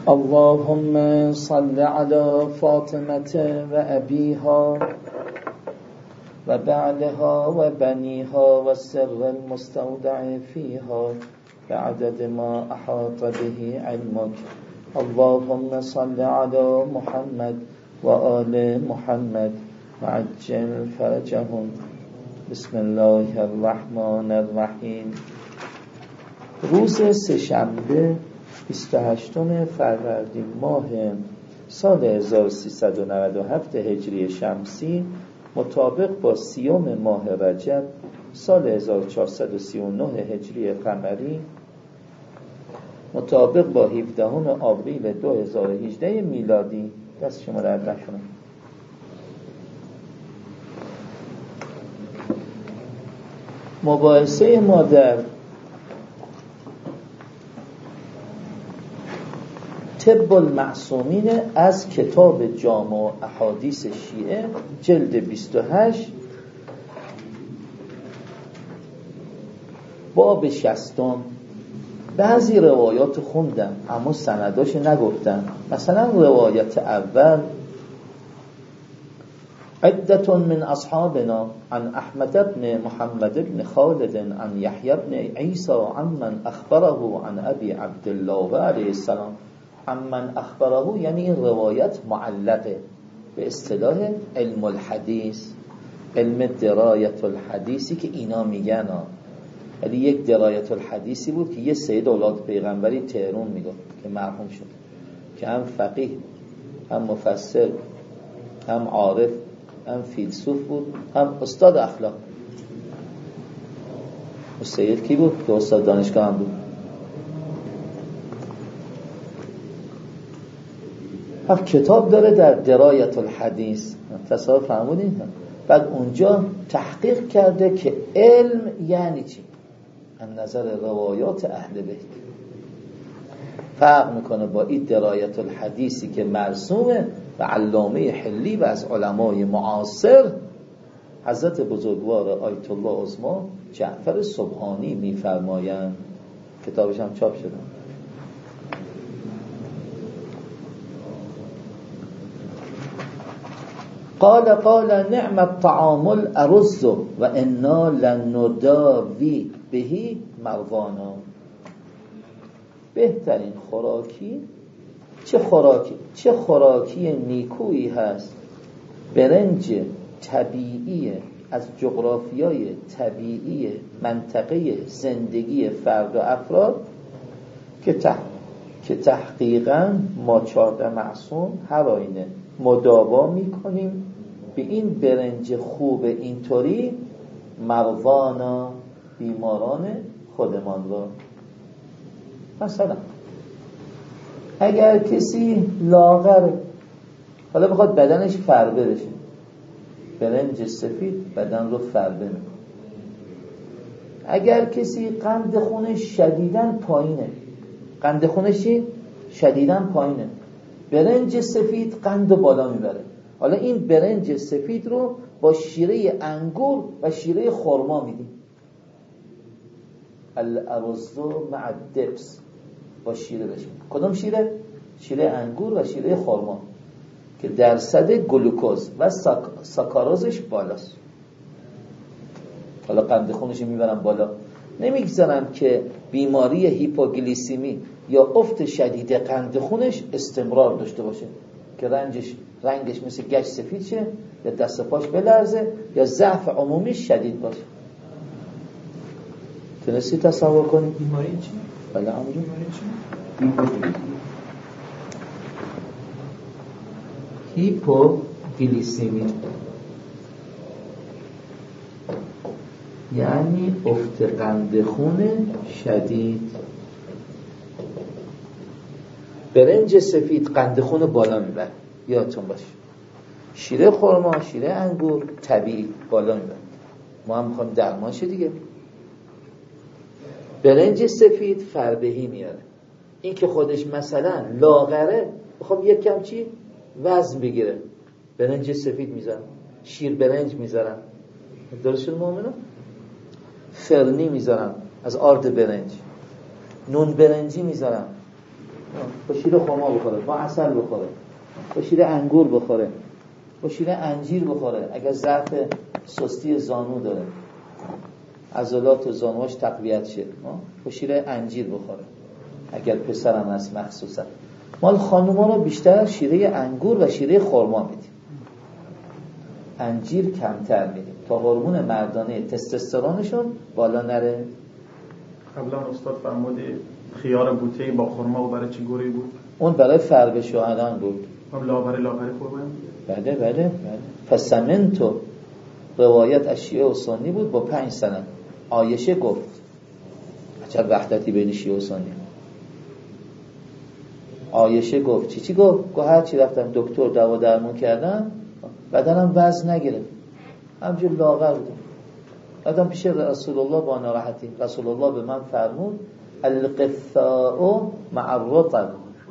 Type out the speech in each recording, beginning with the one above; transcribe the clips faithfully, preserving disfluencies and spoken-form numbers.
اللهم صل على فاطمة وأبيها وبعلها وبنيها والسر المستودع فيها بعدد ما أحاط به علمك. اللهم صل على محمد وآل محمد وعجل فرجهم. بسم الله الرحمن الرحیم. روز سه‌شنبه بیست و هشتم فروردین ماه سال هزار و سیصد و نود و هفت هجری شمسی مطابق با سیوم ماه رجب سال هزار و چهارصد و سی و نه هجری قمری مطابق با هفدهم آوریل دو هزار و هجده میلادی. دست شما درد نکنه. مباحثه ما در طب المعصومین از کتاب جامع احادیث شیعه جلد بیست و هشت باب شصتم. بعضی روایات خوندم اما سنداش نگفتم. مثلا روایت اول: عدة من اصحابنا عن احمد بن محمد بن خالد عن يحيى بن عيسى عمن اخبره عن ابي عبد الله علیه السلام. عمن اخبره یعنی این روایت معلقه به اصطلاح علم الحدیث، علم درایت الحدیثی که اینا میگن ها. ولی یک درایت الحدیثی بود که یه سید اولاد پیغمبری تهران میگفت که مرحوم شد، که هم فقیه هم مفسر هم عارف هم فیلسوف بود هم استاد اخلاق. و سید کی بود؟ که استاد دانشگاه هم بود. هم کتاب داره در درایت الحدیث، تصور فرمودین؟ بعد اونجا تحقیق کرده که علم یعنی چی از نظر روایات اهل بیت. فرق میکنه با این درایت الحدیثی که مرسومه و علامه حلی و از علمای معاصر حضرت بزرگوار آیت الله عظمی جعفر سبحانی میفرمایند. کتابش هم چاپ شده. قال قال نعم الطعام الارز و انا لنداوی بهی مروانا. بهترین خوراکی چه خوراکی چه خوراکی نیکویی هست برنج طبیعی از جغرافیای طبیعی منطقه زندگی فرد و افراد که تح... که تحقیقاً ما چهارده معصوم هر آینه مداوا میکنیم به این برنج خوب اینطوری مروانا بیماران خودمان را. مثلا اگر کسی لاغر حالا بخواد بدنش فربه بشه، برنج سفید بدن رو فربه میکنه. اگر کسی قند خونش شدیداً پایینه، قند خونش شدیداً پایینه، برنج سفید قند رو بالا میبره. حالا این برنج سفید رو با شیره انگور و شیره خرما میدیم. الارز مع الدبس، با شیره بشه. کدوم شیره؟ شیره انگور و شیره خرما که درصد گلوکوز و ساک... ساکاروزش بالاست. حالا قند خونش میبرن بالا. نمیگذارم که بیماری هیپوگلیسیمی یا افت شدید قند خونش استمرار داشته باشه که رنجش رنگش مثل گچ سفید شه یا دست پاش بلرزه یا ضعف عمومی شدید باشه. تونستی تصور کنی؟ بیماری چی؟ بله عمومی بیماری چی؟ هیپوگلیسیمی یعنی افت قند خون شدید. برنج سفید قند خون بالا میبره، یادتون باشه. شیره خرما، شیره انگور طبیعی بالا میبره. ما هم میخوایم درمان شه دیگه. برنج سفید فربهی میاره. این که خودش مثلا لاغره خب یک کم چی وزن بگیره، برنج سفید میذارن، شیر برنج میذارن، درستون مؤمنه؟ فرنی میذارن از آرد برنج، نون برنجی میذارن، با شیر خرما بخوره، با عسل بخوره، با شیر انگور بخوره، با شیر انجیر بخوره. اگر ضعف سستی زانو داره، عضلات زانوش تقویت شه، با شیر انجیر بخوره. اگر پسرم هست مخصوصا. مال خانوما رو بیشتر شیره انگور و شیره خرما میدیم، انجیر کمتر میدیم تا هورمون مردانه تستوسترونشون بالا نره. قبلا استاد فرمودی خیار بوته با خرما و برای چی گوری بود؟ اون برای فرب شوهران بود. هم لاغری لاغری خوربن؟ بله بله بله. فسمنتو روایت از شیعه و سنی بود با پنج سند. عایشه گفت، چه وحدتی بین شیعه و سنی. عایشه گفت چی چی گفت؟ گفت هر چی رفتم دکتر دوا درمون کردم بدنم وزن نگرفت، همجور لاغر بودم. بعدم پیش رسول الله با ناراحتی، رسول الله به من فرمود القثاء مع الرطب،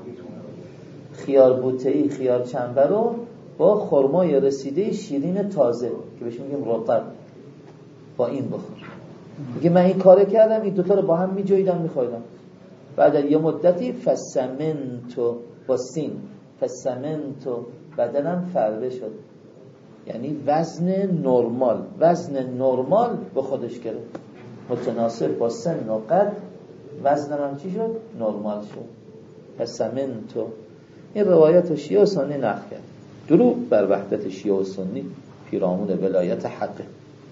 خیار بوته‌ای خیار چنبه رو با خرمای رسیده شیرین تازه که بهش میگیم رطب با این بخور. میگه من این کار کردم، این دوتا رو با هم میجویدم میخوردم. بعد یه مدتی فسمنتو با سین فسمنتو بدنم فربه شد، یعنی وزن نرمال وزن نرمال به خودش گرفت، متناسب با سن و قد وزنم هم چی شد؟ نرمال شد. فسمنتو. این روایت شیعه و سنی نقل کرد. درود بر وحدت شیعه و سنی، پیرامون ولایت حقه.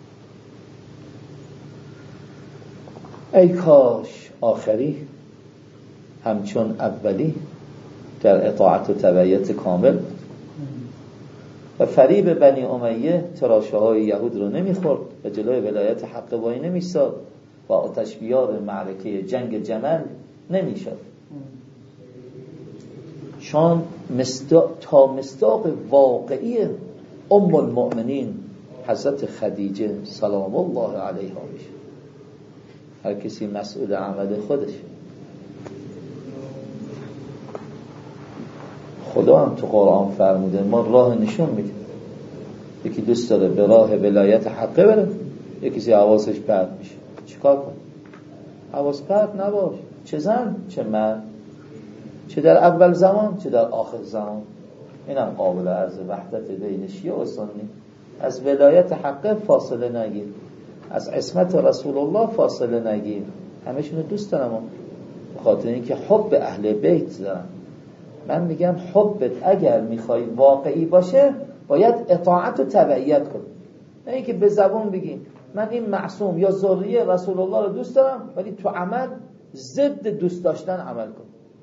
ای کاش آخری همچون اولی در اطاعت و تبعیت کامل و فریب بنی امیه تراشه های یهود رو نمیخورد و جلوی ولایت حق وای نمیستاد و آتش بیار معرکه جنگ جمل نمیشد، چون مصداق تا مصداق واقعی ام المؤمنین حضرت خدیجه سلام الله علیها میشه. هر کسی مسئول عمل خودش. خدا هم تو قرآن فرموده ما راه نشون میدیم. یکی دوست داره به راه ولایت حقه بره، یکی حواسش پرت میشه. چیکار کن؟ حواس پرت نباش، چه زن چه مرد، چه در اول زمان چه در آخر زمان. اینم قابل عرض وحدت بین شیعه و سنی. از ولایت حقه فاصله نگیر، از عصمت رسول الله فاصله نگیر. همشونو دوست دارم به خاطر اینکه حب اهل بیت دارم. من میگم حبت اگر میخوای واقعی باشه باید اطاعت و تبعیت کن، نه اینکه به زبان بگیم من این معصوم یا ذریه رسول الله رو دوست دارم ولی تو عمل ضد دوست داشتن عمل کن.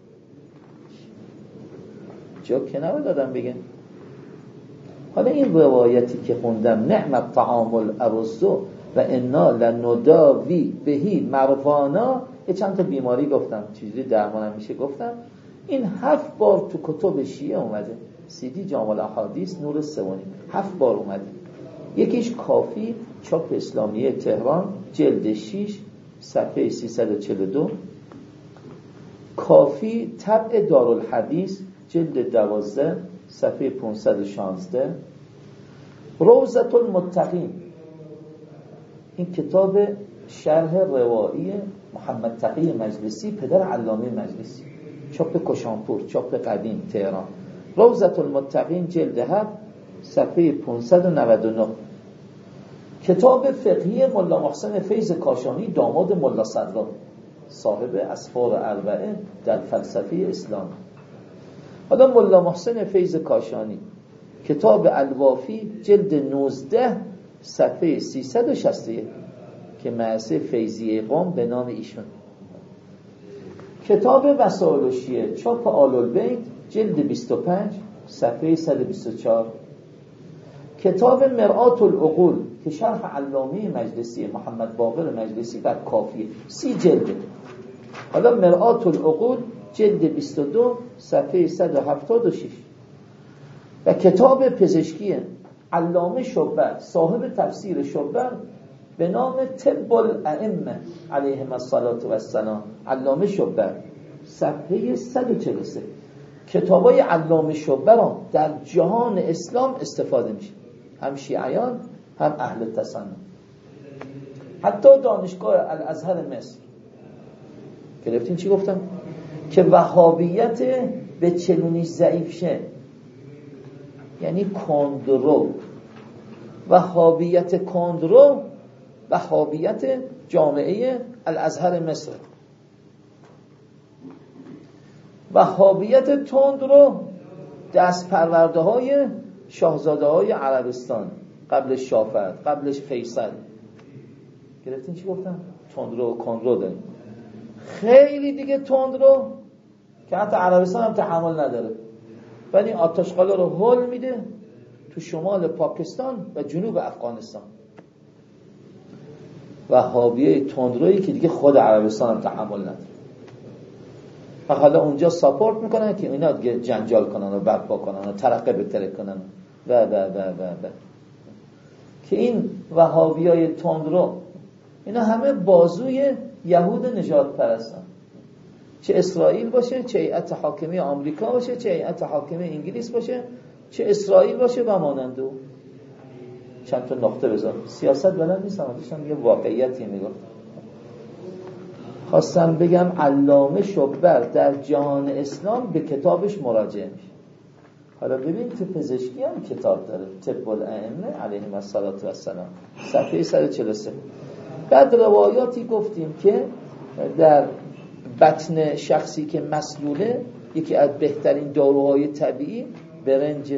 جا که نباید آدم بگه. حالا این روایتی که خوندم نعمت طعام الارزو و انا لنداوی بهی مروانا، یه چند تا بیماری گفتم چیزی درمانم میشه گفتم. این هفت بار تو کتب شیعه اومده، سیدی جامع الاحادیث نور سوانی هفت بار اومده. یکیش کافی چاپ اسلامیه تهران جلد شش صفحه سیصد و چهل و دو، کافی طبع دارالحدیث جلد دوازده صفحه پانصد و شانزده، روضة المتقین این کتاب شرح روایی محمد تقی مجلسی پدر علامه مجلسی، چاپ کشانپور، چاپ قدیم تهران. روضة المتقین جلد هفت صفحه پانصد و نود و نه، کتاب فقهی ملا محسن فیض کاشانی داماد ملا صدرا صاحب اسفار اربعه در فلسفه اسلام. حالا ملا محسن فیض کاشانی کتاب الوافی جلد نوزده صفحه سیصد و شصت و یک که مؤسسه فیضیه قم به نام ایشون. کتاب وسائل الشیعه چاپ آل البیت جلد بیست و پنج صفحه صد و بیست و چهار، کتاب مرآت العقول که شرح علامه مجلسی محمد باقر مجلسی بر کافیه، سی جلد. حالا مرآت العقول جلد بیست و دو صفحه صد و هفتاد و شش و کتاب پزشکی علامه شبر صاحب تفسیر شبر به نام طب الائمه علیهم الصلاة و السلام، علامه شبر صفحه صد و چهل و سه. کتابای علامه شبر در جهان اسلام استفاده میشه، هم شیعیان هم اهل تسنن. حتی دانشگاه الازهر مصر گرفتین چی گفتم؟ که وهابیت به چلونیش ضعیف شه، یعنی کندرو. وهابیت کندرو وهابیت جامعه الازهر مصر. وهابیت تندرو دست پرورده های شاهزاده های عربستان، قبلش شافعی، قبلش فیصل. گرفتین چی گفتم؟ تندرو و کندرو داریم. خیلی دیگه تندرو که حتی عربستان هم تحمل نداره، ولی آتشقالا رو هل میده تو شمال پاکستان و جنوب افغانستان. وهابیه تندرویی که دیگه خود عربستان هم تحمل نداره و حالا اونجا ساپورت میکنن که اینا دیگه جنجال کنن و برپا کنن و ترقه بتره کنن و و و و و که این وهابیای تندرو اینا همه بازوی یهود نجات پرستن، چه اسرائیل باشه، چه هیئت حاکمه آمریکا باشه، چه هیئت حاکمه انگلیس باشه، چه اسرائیل باشه و مانند او. چند تا نقطه بذار. سیاست بلد نیستم، داشتم یه واقعیتی میگم. خواستم بگم علامه شبر در جهان اسلام به کتابش مراجعه میشه. حالا ببین تو پزشکی هم کتاب داره، طب الائمه علیهم الصلوة و السلام، صفحه صد و چهل و سه. بعد روایاتی گفتیم که در بطن شخصی که مسلوله یکی از بهترین داروهای طبیعی برنج.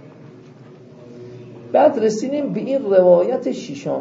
بعد رسیدیم به این روایت ششم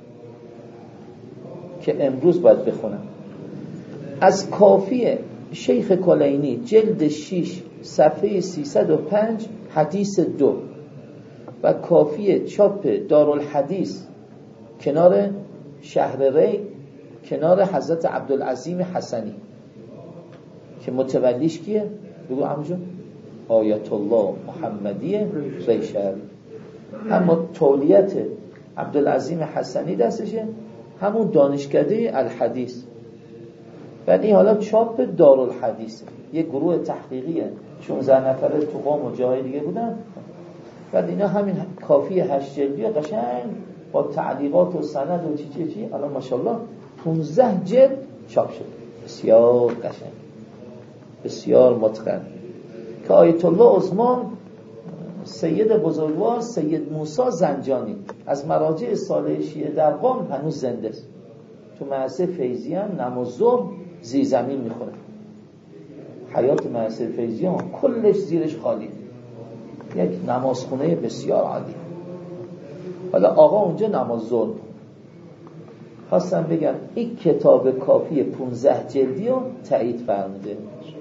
که امروز باید بخونم از کافی شیخ کلینی جلد شش صفحه سیصد و پنج حدیث دو و کافی چاپ دارالحدیث کنار شهر ری کنار حضرت عبدالعظیم حسنی که متولیش کیه؟ بگو عمو آیت الله محمدی ری شهری. اما تولیت عبدالعظیم حسنی دستشه، همون دانشکده الحدیث. ولی حالا چاپ دارالحدیث، یه گروه تحقیقیه شانزده نفره تو قم و جای دیگه بودن. بعد اینا همین کافی هشت جلدی قشنگ با تعلیقات و سند و چی چی چی الان ماشاءالله پانزده جلد چاپ شد. بسیار قشنگ، بسیار متقن. که آیت الله عثمان سید بزرگوار سید موسی زنجانی از مراجع صالح شیعه در قم هنوز زنده است. تو مدرسه فیضیان نماز ظهر زیر زمین میخونه. حیات مدرسه فیضیان کلش زیرش خالی، یک نمازخونه بسیار عالی. حالا آقا اونجا نماز ظهر. خواستم بگم این کتاب کافی پانزده جلدی رو تایید فرموده.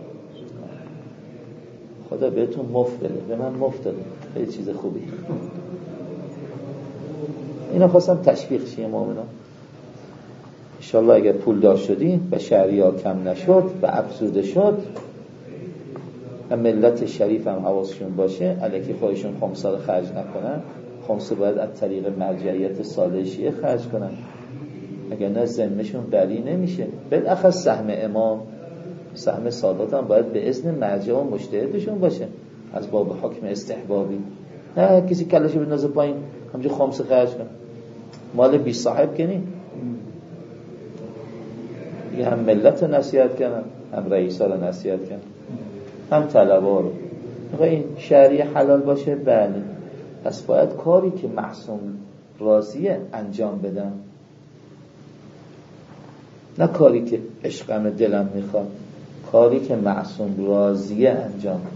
خدا بهتون مفت بده، به من مفت داده، خیلی چیز خوبی. اینا خواستم تشویق شه مومنان. انشالله اگر پول دار شدین و شهریار کم نشد و افزوده شد و ملت شریف هم حواسشون باشه الکی خودشون خمسا رو خرج نکنن. خمسه باید از طریق مرجعیت صالح شیعه خرج کنن، اگر نه ذمهشون بری نمیشه. بالاخص سهم امام، سهم سادات هم باید به اذن مرجع و مجتهدشون باشه از باب حکم استحبابی. نه کسی کلاشو بندازه پایین همونجا خمسه خرج کنه. مال بی صاحب کنی دیگه، هم ملت رو نصیحت کنن، هم رئیسا رو نصیحت کنن، هم طلبا رو. این شهریه حلال باشه بله، پس باید کاری که معصوم راضیه انجام بدم، نه کاری که عشقم دلم میخواد، کاری که معصوم راضیه انجام بدم.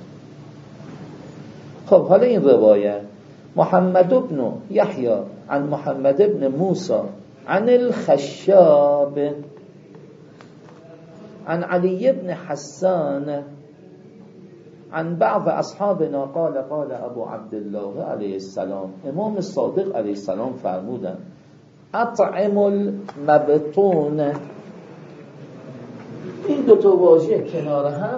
خب حالا این روایت محمد ابن یحیی عن محمد ابن موسی عن الخشاب عن علی ابن حسان عن بعض اصحابنا قال قال ابو عبدالله علیه السلام، امام صادق علیه السلام فرمودن اطعم المبطون. این دو تا واژه کنار هم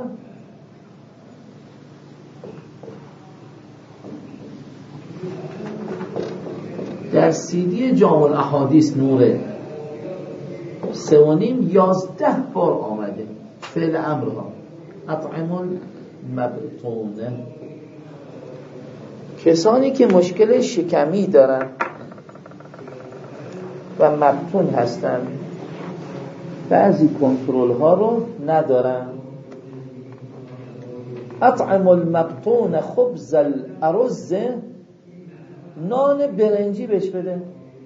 در سیدی جامع الاحادیث نوره سه و نیم یازده بار آمده فعل امرها اطعم المبطون. کسانی که مشکل شکمی دارن و مبطون هستن، بعضی کنترل ها رو ندارن، اطعم المبطون خبز الارز، نان برنجی بهش بده.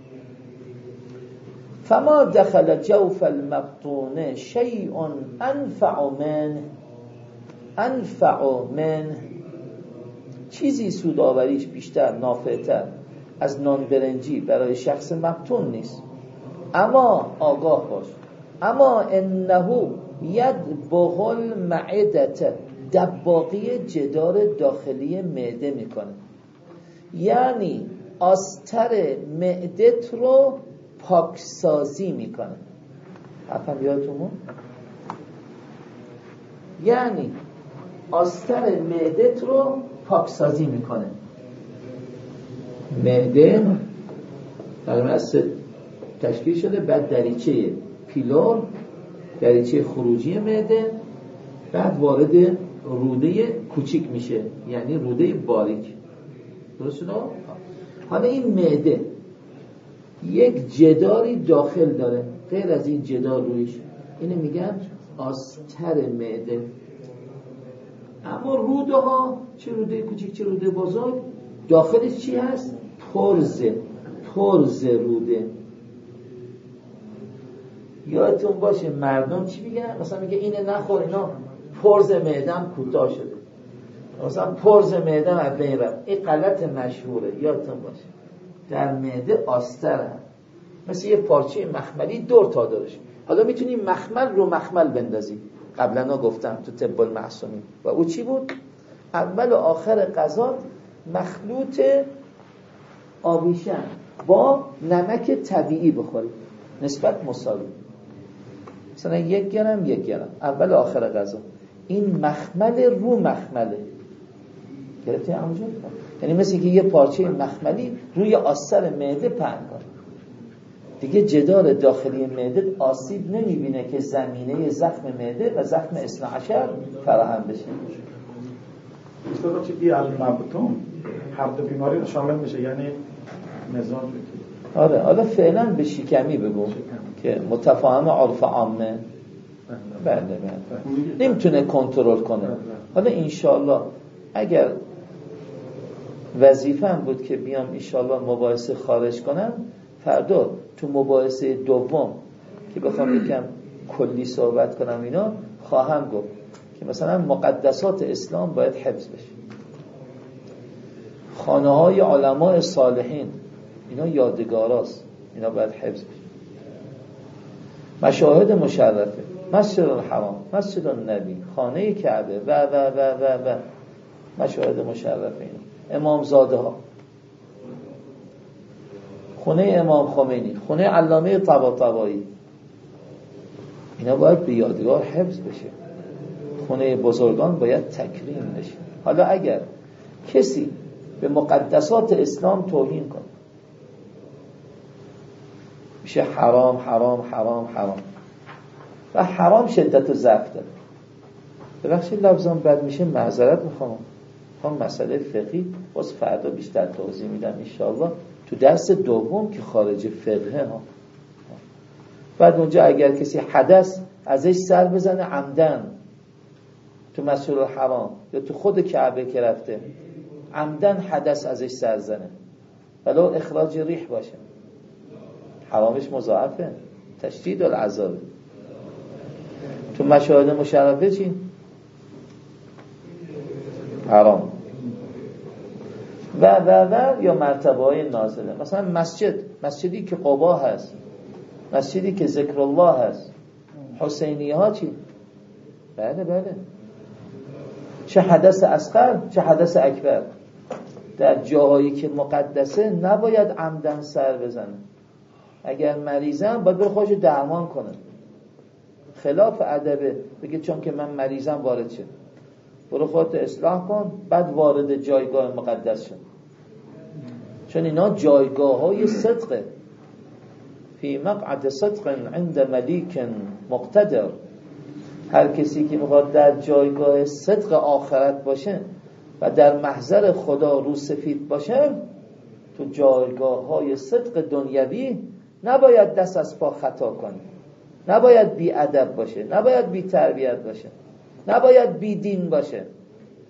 فما دخل جوف المبطون شیء انفع منه، انفع منه، چیزی سودآوریش بیشتر نافعتر از نان برنجی برای شخص مبطون نیست. اما آگاه باش، اما انه یدبغ المعدة، دباغی جدار داخلی معده میکنه، یعنی آستر معدت رو پاکسازی میکنه. حرفم یادتون؟ یعنی آستر معدت رو پاکسازی میکنه. معده تقریبا از تشکیل شده، بعد دریچه پیلور، دریچه خروجی معده، بعد وارد روده کوچیک میشه، یعنی روده باریک. درست شد؟ حالا این معده یک جداری داخل داره، غیر از این جدار رویش، اینه میگن آستر معده. اما روده ها، چه روده کوچیک چه روده بزرگ، داخلش چی هست؟ پرزه، پرزه روده. یادتون باشه مردم چی میگن؟ مثلا میگه اینه نخور، اینا پرز معده‌ام کوتاه شده، مثلا پرز معده‌ام از بین رفت. این غلط مشهوره، یادتون باشه. در معده آستر هم مثل یه پارچه مخملی دور تا دارش. حالا میتونی مخمل رو مخمل بندازی، قبلا گفتم تو طب المعصومین. و او چی بود؟ اول و آخر غذا مخلوط آبیشن با نمک طبیعی بخوری، نسبت مساوی، مثلا یک گرم یک گرم اول و آخر غذا. این مخمل رو مخمله، گرفتی همونجور؟ یعنی مثل که یه پارچه مخملی روی آستر معده پهن کن، دیگه جدار داخلی معده آسیب نمیبینه که زمینه زخم معده و زخم اثنا عشر فراهم بشه. استاد چی بی المبطون هر دو بیماری رو شامل میشه، یعنی مزاج. آره حالا فعلا به شکمی بگو که متفاهم عرف عامه. بله بله نمیتونه کنترل کنه. حالا انشالله اگر وظیفه‌ام بود که بیام انشالله مباحثه خارج کنم، فردا تو مباحثه دوم که بخوام یکم کلی صحبت کنم اینا، خواهم گفت که مثلا مقدسات اسلام باید حفظ بشه، خانه های علماء صالحین اینا یادگاراست، اینا باید حفظ بشه. مشاهد مشرفه، مسجد الحرام، مسجد النبی، خانه کعبه و و و و و مشاهد مشرفه اینا، امام زاده ها، خونه امام خمینی، خونه علامه طباطبایی، اینا باید به یادگار حفظ بشه. خونه بزرگان باید تکریم بشه. حالا اگر کسی به مقدسات اسلام توهین کنه، میشه حرام حرام حرام حرام. و حرام شدت و ضعف داره. ببخشید لفظم بد میشه، معذرت میخوام. هم مسئله فقهی باز فردا بیشتر توضیح میدم انشاءالله تو درس دوم که خارج فقهه ها. بعد اونجا اگر کسی حدث ازش سر بزنه عمدن تو مسجد الحرام یا تو خود کعبه که رفته، عمدن حدث ازش سر زنه ولو اخراج ریح باشه، حرامش مضاعفه، تشدید العذاب. تو مشاهد مشرفه چی؟ حرام. و و و یا مرتبه های نازله، مثلا مسجد، مسجدی که قبا هست، مسجدی که ذکر الله هست، حسینی ها چی؟ بله بله، چه حدث اصغر چه حدث اکبر، در جاهایی که مقدسه نباید عمدن سر بزنه. اگر مریضم باید بره خودشو درمان کنه، خلاف ادبه بگه چون که من مریضم وارد شد. برو خودت اصلاح کن بعد وارد جایگاه مقدس شد، چون اینا جایگاه های صدقه. فی مقعد صدق عند ملیک مقتدر، هر کسی که میخواد در جایگاه صدق آخرت باشه و در محضر خدا رو سفید باشه، تو جایگاه های صدق دنیوی نباید دست از پا خطا کنی، نباید بی ادب باشه، نباید بی تربیت باشه، نباید بی دین باشه.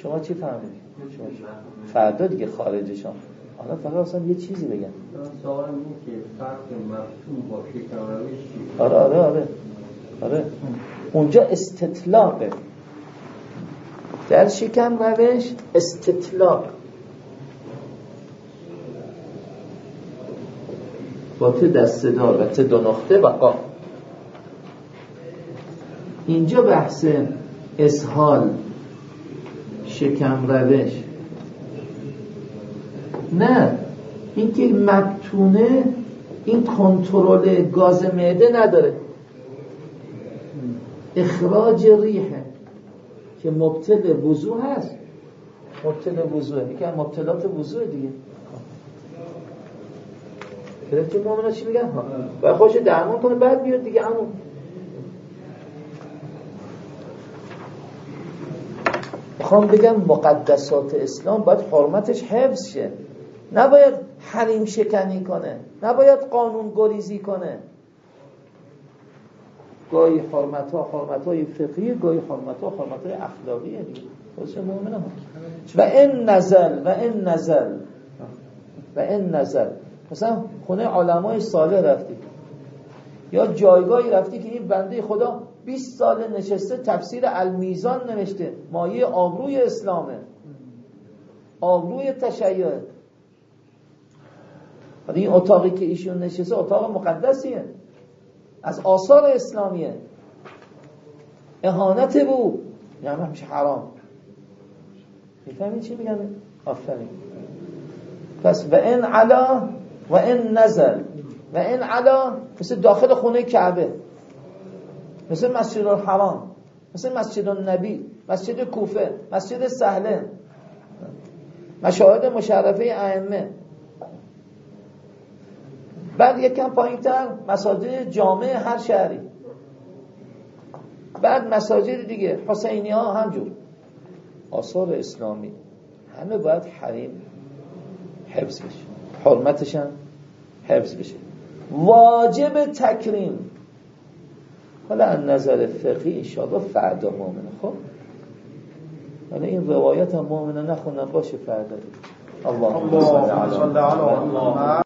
شما چی فهمیدید؟ فردا دیگه خارجشان. حالا فقط اصلا یه چیزی بگم. سوال اینه که فرق مفتون با شکم‌روش چیه؟ آره آره آره آره اونجا استطلاقه. در شکم روش استطلاق با ت دسته دار و ت دو نقطه و قاف. اینجا بحث اسهال شکم روش نه، این که مبتونه این کنترل گاز معده نداره، اخراج ریحه که مبتل وضو هست. مبتل وضوه یکی از مبتلات وضوه دیگه. گرفتیم مومنه چی میگن؟ باید خودش درمان کنه بعد بیاد دیگه. همون میخوام بگم مقدسات اسلام باید حرمتش حفظ شه، نباید حریم شکنی کنه، نباید قانون گریزی کنه. گاهی حرمت ها حرمت های فقهی، گاهی حرمت ها حرمت های اخلاقیه دیگه. واسه مؤمنه و این نزل و این نزل و این نزل مثلا خونه علمای صالح رفتی یا جایگاهی رفتی که این بنده خدا بیست سال نشسته تفسیر المیزان نوشته، مایه آبروی اسلامه، آبروی تشیعه. این اتاقی که ایشون نشسته اتاق مقدسیه، از آثار اسلامیه، اهانت بود یعنی همیشه حرام. میفهمید چی میگن؟ آفرین. پس و این علا و این نزل و این علا مثل داخل خونه کعبه، مثل مسجد الحرام، مثل مسجد النبی، مسجد کوفه، مسجد سهله، مشاهد مشرفه ائمه. بعد یکم پایین‌تر مساجد جامع هر شهری، بعد مساجد دیگه حسینی ها همجور. آثار اسلامی همه باید حریم حفظ بشه، حرمتش هم حفظ بشه. واجب تکریم. حالا از نظر فقهی انشاءالله فردا مؤمنه. خب حالا این روایت هم مؤمنه نخونن باشه فردا. اللهم صل علی محمد.